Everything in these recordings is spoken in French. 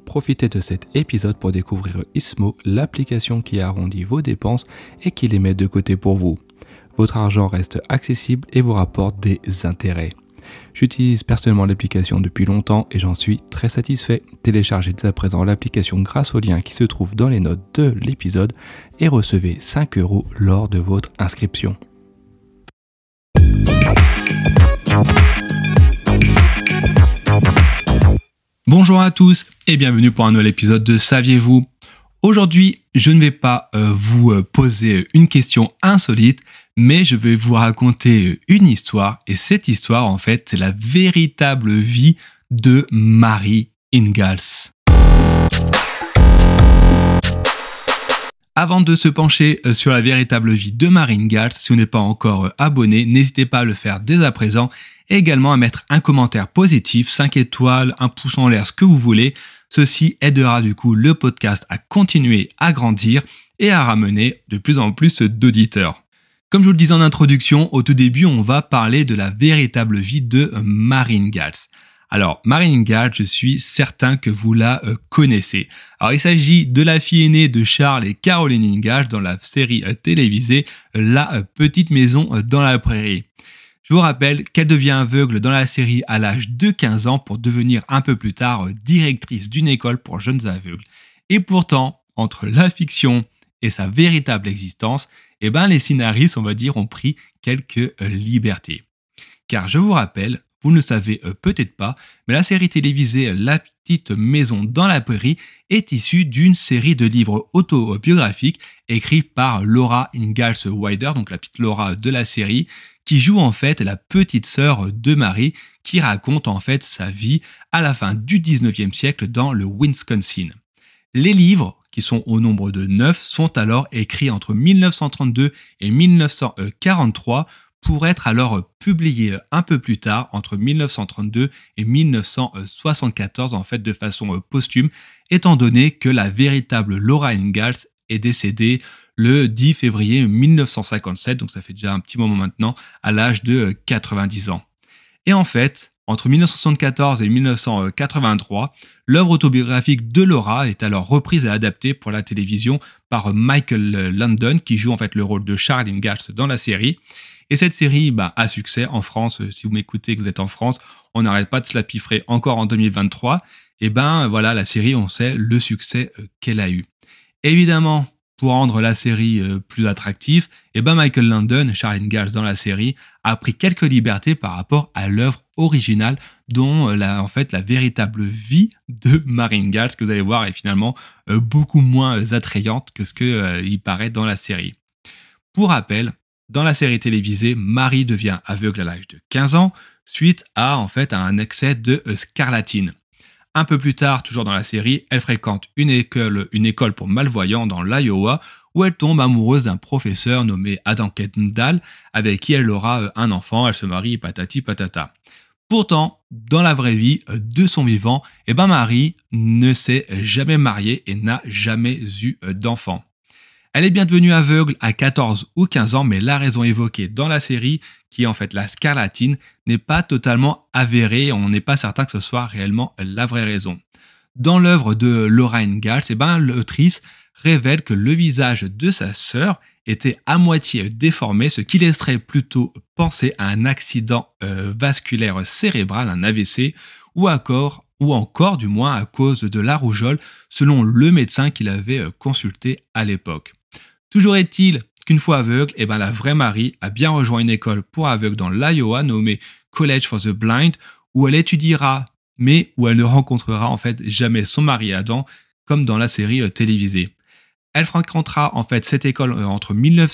profitez de cet épisode pour découvrir Ismo, l'application qui arrondit vos dépenses et qui les met de côté pour vous. Votre argent reste accessible et vous rapporte des intérêts. J'utilise personnellement l'application depuis longtemps et j'en suis très satisfait. Téléchargez dès à présent l'application grâce au lien qui se trouve dans les notes de l'épisode et recevez 5 € lors de votre inscription. Bonjour à tous et bienvenue pour un nouvel épisode de Saviez-vous ? Aujourd'hui, je ne vais pas vous poser une question insolite, mais je vais vous raconter une histoire. Et cette histoire, en fait, c'est la véritable vie de Mary Ingalls. Avant de se pencher sur la véritable vie de Mary Ingalls, si vous n'êtes pas encore abonné, n'hésitez pas à le faire dès à présent et également à mettre un commentaire positif, 5 étoiles, un pouce en l'air, ce que vous voulez. Ceci aidera du coup le podcast à continuer à grandir et à ramener de plus en plus d'auditeurs. Comme je vous le disais en introduction, au tout début, on va parler de la véritable vie de Mary Ingalls. Alors, Mary Ingalls, je suis certain que vous la connaissez. Alors, il s'agit de la fille aînée de Charles et Caroline Ingalls dans la série télévisée La petite maison dans la prairie. Je vous rappelle qu'elle devient aveugle dans la série à l'âge de 15 ans pour devenir un peu plus tard directrice d'une école pour jeunes aveugles. Et pourtant, entre la fiction et sa véritable existence, les scénaristes, on va dire, ont pris quelques libertés. Car je vous rappelle, vous ne le savez peut-être pas, mais la série télévisée La petite maison dans la prairie est issue d'une série de livres autobiographiques écrits par Laura Ingalls Wilder, donc la petite Laura de la série, qui joue en fait la petite sœur de Mary, qui raconte en fait sa vie à la fin du 19e siècle dans le Wisconsin. Les livres, qui sont au nombre de 9, sont alors écrits entre 1932 et 1943 pour être alors publiés un peu plus tard, entre 1932 et 1974, en fait de façon posthume, étant donné que la véritable Laura Ingalls est décédée le 10 février 1957, donc ça fait déjà un petit moment maintenant, à l'âge de 90 ans. Et en fait, entre 1974 et 1983, l'œuvre autobiographique de Laura est alors reprise et adaptée pour la télévision par Michael Landon, qui joue en fait le rôle de Charles Ingalls dans la série. Et cette série a succès en France. Si vous m'écoutez et que vous êtes en France, on n'arrête pas de se la piffrer encore en 2023. Et voilà, la série, on sait le succès qu'elle a eu. Évidemment, pour rendre la série plus attractive, Michael Landon, Charles Ingalls dans la série, a pris quelques libertés par rapport à l'œuvre originale dont la véritable vie de Mary Ingalls, que vous allez voir, est finalement beaucoup moins attrayante que ce qu'il paraît dans la série. Pour rappel, dans la série télévisée, Mary devient aveugle à l'âge de 15 ans suite à un excès de scarlatine. Un peu plus tard, toujours dans la série, elle fréquente une école pour malvoyants dans l'Iowa où elle tombe amoureuse d'un professeur nommé Adam Kendall avec qui elle aura un enfant, elle se marie patati patata. Pourtant, dans la vraie vie, de son vivant, Mary ne s'est jamais mariée et n'a jamais eu d'enfant. Elle est bien devenue aveugle à 14 ou 15 ans, mais la raison évoquée dans la série, qui est en fait la scarlatine, n'est pas totalement avérée. On n'est pas certain que ce soit réellement la vraie raison. Dans l'œuvre de Laura Ingalls, l'autrice révèle que le visage de sa sœur était à moitié déformé, ce qui laisserait plutôt penser à un accident vasculaire cérébral, un AVC, ou encore du moins à cause de la rougeole, selon le médecin qu'il avait consulté à l'époque. Toujours est-il qu'une fois aveugle, la vraie Mary a bien rejoint une école pour aveugles dans l'Iowa nommée College for the Blind, où elle étudiera, mais où elle ne rencontrera jamais son mari Adam, comme dans la série télévisée. Elle fréquentera cette école entre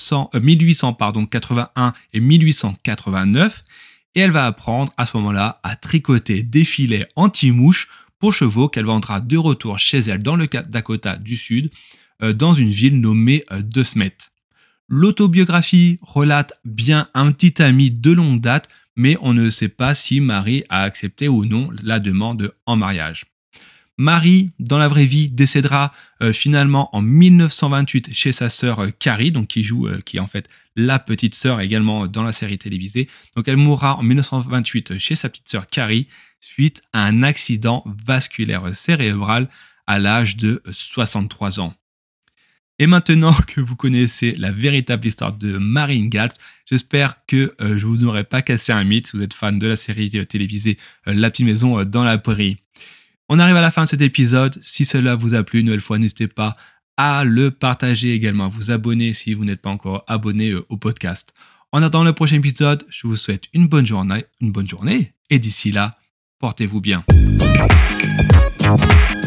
1881 et 1889, et elle va apprendre à ce moment-là à tricoter des filets anti-mouches pour chevaux qu'elle vendra de retour chez elle dans le Dakota du Sud, dans une ville nommée De Smet. L'autobiographie relate bien un petit ami de longue date, mais on ne sait pas si Mary a accepté ou non la demande en mariage. Mary, dans la vraie vie, décédera finalement en 1928 chez sa sœur Carrie, donc qui est en fait la petite sœur également dans la série télévisée. Donc elle mourra en 1928 chez sa petite sœur Carrie suite à un accident vasculaire cérébral à l'âge de 63 ans. Et maintenant que vous connaissez la véritable histoire de Marine Galt, j'espère que je vous aurai pas cassé un mythe si vous êtes fan de la série télévisée La Petite Maison dans la Prairie. On arrive à la fin de cet épisode. Si cela vous a plu, une nouvelle fois, n'hésitez pas à le partager également, à vous abonner si vous n'êtes pas encore abonné au podcast. En attendant le prochain épisode, je vous souhaite une bonne journée et d'ici là, portez-vous bien.